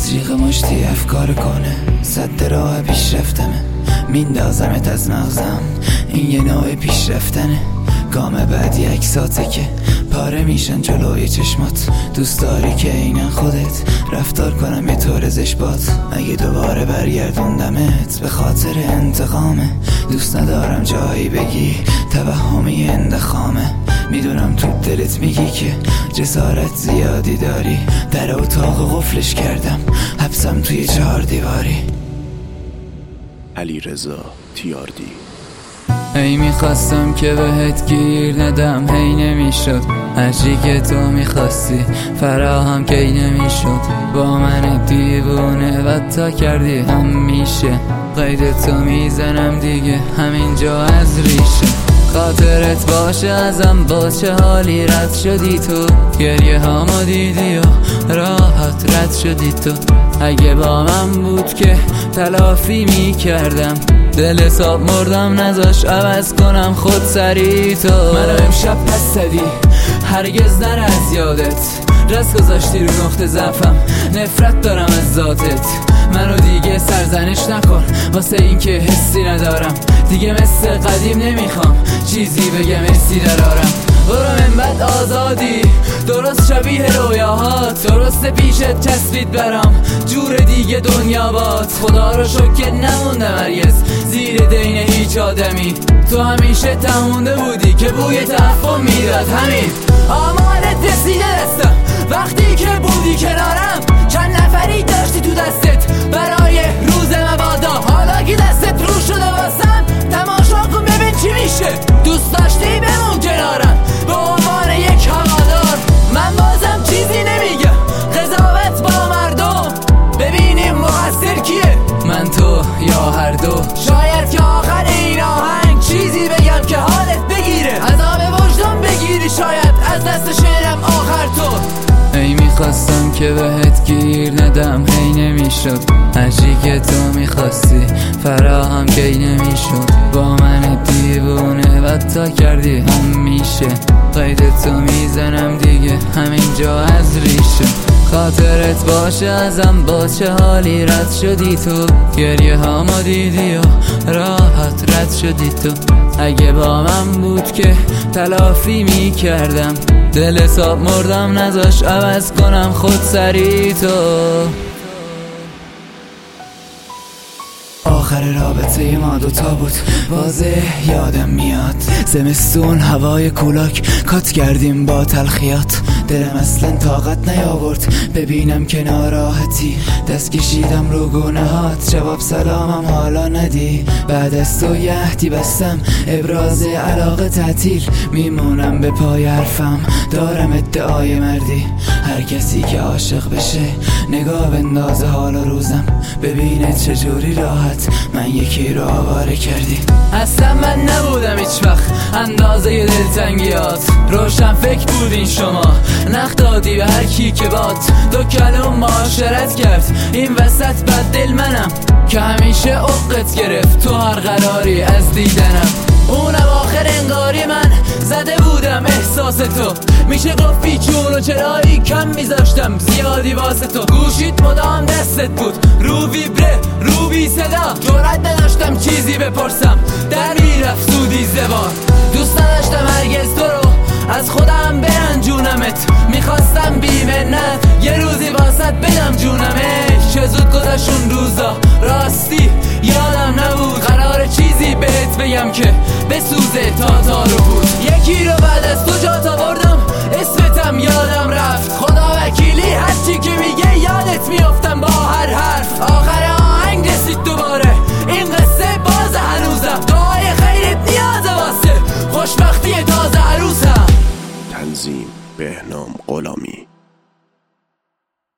جز جیغ مشتی افکار کنه صد راه پیشرفتمه میندازمت از مغزم این یه نوع پیشرفتنه گام بعدی یک ساته که پاره میشن جلوی چشمات دوست داری که اینن خودت رفتار کنم یه طور زشبات اگه دوباره برگردوندمت به خاطر انتقامه دوست ندارم جایی بگی توهمی اندخامه میدونم تو دلت میگی که جسارت زیادی داری در اتاق قفلش کردم حبسم توی 4 دیواری. علیرضا تیاردی. ای میخواستم که بهت گیر ندم هی نمیشد هرچی که تو میخواستی فراهم کی نمیشد با من دیوونه بدتا کردی همیشه قید تو میزنم دیگه همینجا از ریشه خاطرت باشه ازم با چه حالی رد شدی تو گریه هامو دیدی و راحت رد شدی تو اگه با من بود که تلافی میکردم دل حساب مردم نذاش عوض کنم خود سری تو منو امشب پس زدی هرگز نره از یادت رس گذاشتی رو نقطه ضعفم نفرت دارم از ذاتت منو دیگه سرزنش نکن واسه این که حسی ندارم دیگه مثل قدیم نمیخوام چیزی بگم حسی درارم برو من بعد آزادی درست شبیه رویاهات درست پیشت چسبید برام جور دیگه دنیا باد خدا رو شکر که نموندم هرگز زیر دین هیچ آدمی تو همیشه تمونده بودی که بوی تعفن میداد همین آمارت رسیده دستم وقتی که بودی کنارم چند نفری داشتی تو دستت برای روز مبادا حالا که دستت رو شده واسم تماشا کن ببین چی میشه دوست داشتی بمون کنارم به عنوان یک هوادار من بازم چیزی نمیگم قضاوت با مردم ببینیم مقصر کیه من تو یا هر دو شاید که آخر این آهنگ چیزی بگم که حالت بگیره عذاب وجدان بگیری شاید از دست شعرم آخر تو ای میخواستم که بهت گیر ندم هی نمیشد هرچی که تو میخواستی فراهم کی نمیشد با من دیوونه بدتا کردی همیشه قید تو میزنم دیگه همینجا از ریشه خاطرت باشه ازم با چه حالی رد شدی تو گریه هامو دیدی و راحت رد شدی تو اگه با من بود که تلافی میکردم دل حساب مردم نذاش عوض کنم خود سری تو آخر رابطه ما دوتا بود واضح یادم میاد زمستون هوای کولاک کات کردیم با تلخیات دلم اصلا طاقت نیاورد ببینم که ناراحتی دست کشیدم رو گونهات جواب سلامم حالا ندی بعد از تو یهدی بستم ابراز علاقه تعطیل میمونم به پای حرفم دارم ادعای مردی هر کسی که عاشق بشه نگاه بندازه حال روزم ببینه چجوری راحت من یکی رو آواره کردی اصلا من نبودم هیچ وقت اندازه دلتنگیات روشن فکر بودین شما نخ دادی به هر کی که باد دو کلم معاشرت کرد این وسط بد دل منم که همیشه عقت گرفت تو هر قراری از دیدنم اونم آخر انگاری من زده بودم احساس تو میشه گفت بیچون و چرایی کم میذاشتم زیادی واسه تو گوشیت مدام دستت بود رو ویبره رو بی صدا جرأت نداشتم چیزی بپرسم در میرفت سودی زبان دوست نداشتم هرگز تو رو از خودم برنجونمت میخواستم بی منت یه روزی واسط بدم جونمش چه زود گذشون روزا راستی یادم نبود قرار چیزی بهت بگم که بسوزه تا رو بود یکی رو بعد از تو جات آوردم اسمتم یادم رفت خدا وکیلی هرچی که میگه یادت میافتم با هر حرف آخر آهنگ رسید دوباره این قصه باز هنوزم دعای خیرت نیازه واسه خوشبختی تازه عروسم. تنظیم بهنام غلامی.